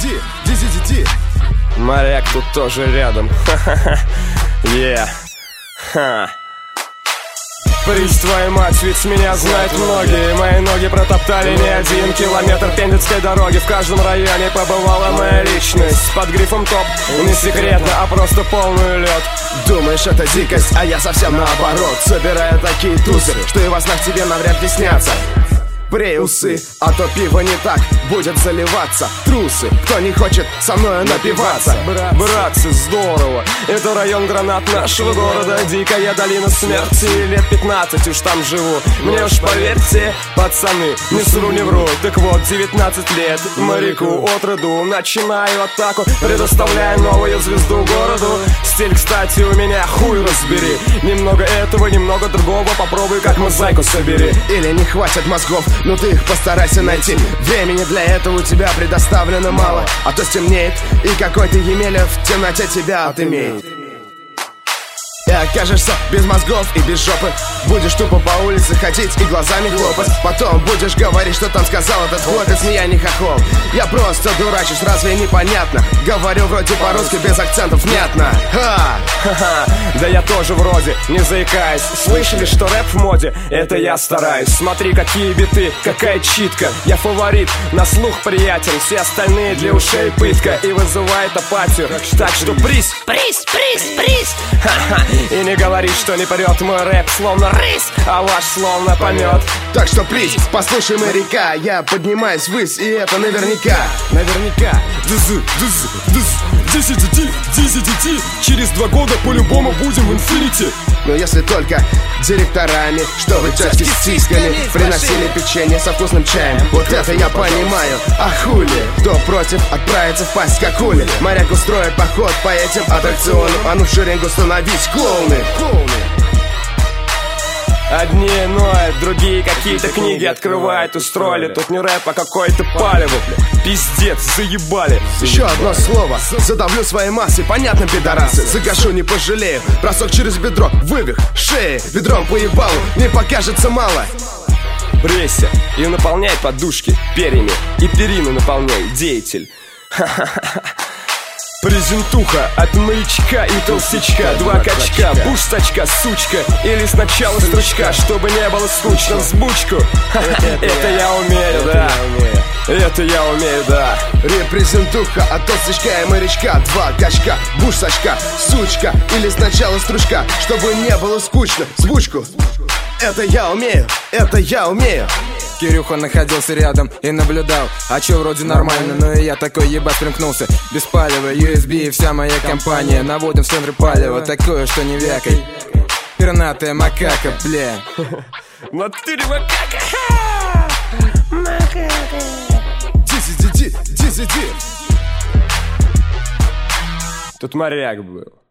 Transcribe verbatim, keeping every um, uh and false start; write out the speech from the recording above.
Ди-ди-ди, ди-ди-ди-ди. Моряк тут тоже рядом. Ха-ха-ха. Yeah. Ха. Прись твою мать, ведь меня знают многие. Мои ноги протоптали не один километр пендицкой дороги. В каждом районе побывала моя личность. Под грифом топ, не секретно, а просто полный лед. Думаешь, это дикость, а я совсем наоборот. Собираю такие тусы, что и во снах тебе навряд ли снятся. Брей усы, а то пиво не так будет заливаться. Трусы, кто не хочет со мною напиваться. Брат, братцы, здорово. Это район гранат нашего города. Дикая долина смерти. Лет пятнадцать уж там живу. Мне уж поверьте, пацаны, не сру, не вру. Так вот, девятнадцать лет моряку от роду. Начинаю атаку, предоставляя новую звезду городу. Стиль, кстати, у меня хуй разбери. Немного этого, немного другого. Попробуй как мозаику собери. Или не хватит мозгов, но ты их постарайся найти. Времени для этого у тебя предоставлено мало. А то стемнеет, и какой-то Емеля в темноте тебя отымеет. И окажешься без мозгов и без жопы. Будешь тупо по улице ходить и глазами хлопать. Потом будешь говорить, что там сказал этот хлопец. Не я, не хохол, я просто дурачусь, разве непонятно? Говорю вроде по-русски без акцентов, внятно. Ха! Ха-ха, да я тоже вроде, не заикаясь. Слышали, что рэп в моде? Это я стараюсь. Смотри, какие биты, какая читка. Я фаворит, на слух приятен. Все остальные для ушей пытка и вызывает апатию. Так что приз, приз, приз, приз. Ха-ха. И не говори, что не прет мой рэп словно рысь, а ваш словно помет. Так что приз, послушай моряка. Я поднимаюсь ввысь, и это наверняка. Наверняка. Через два года по-любому будем в инфинити. Но если только директорами, чтобы тётки с сиськами приносили печенье со вкусным чаем. Вот это я понимаю, а хули? Кто против отправиться в пасть как хули? Моряк устроит поход по этим аттракционам. А ну в шеренгу становись, клоуны. Одни ноют, другие какие-то книги открывают, устроили. Тут не рэп, а какой-то палево, бля. Пиздец, заебали. Еще одно слово, задавлю своей массой. Понятно, пидорасы, загашу, не пожалею. Бросок через бедро, вывих, шеи. Ведром по ебалу, не покажется мало. Брейся и наполняй подушки перьями. И перину наполняй, деятель. Ха-ха-ха. Презентуха от морячка и толстячка. Два качка, пустачка, сучка. Или сначала стручка, чтобы не было скучно. Взбучку. Это я умею, да. Это я умею, да. Репрезентуха от толстячка и морячка. Два качка, пустачка, сучка. Или сначала стручка, чтобы не было скучно. Звучку. Это я умею, это я умею. Кирюха находился рядом и наблюдал. А чё, вроде нормально, но и я такой ебать примкнулся. Без палева, ю эс би и вся моя компания. Наводим в центре палева, такое, что не вякай. Пернатая макака, бля. Натуре макака. Макака. Ди-ди-ди, ди-ди-ди. Тут моряк был.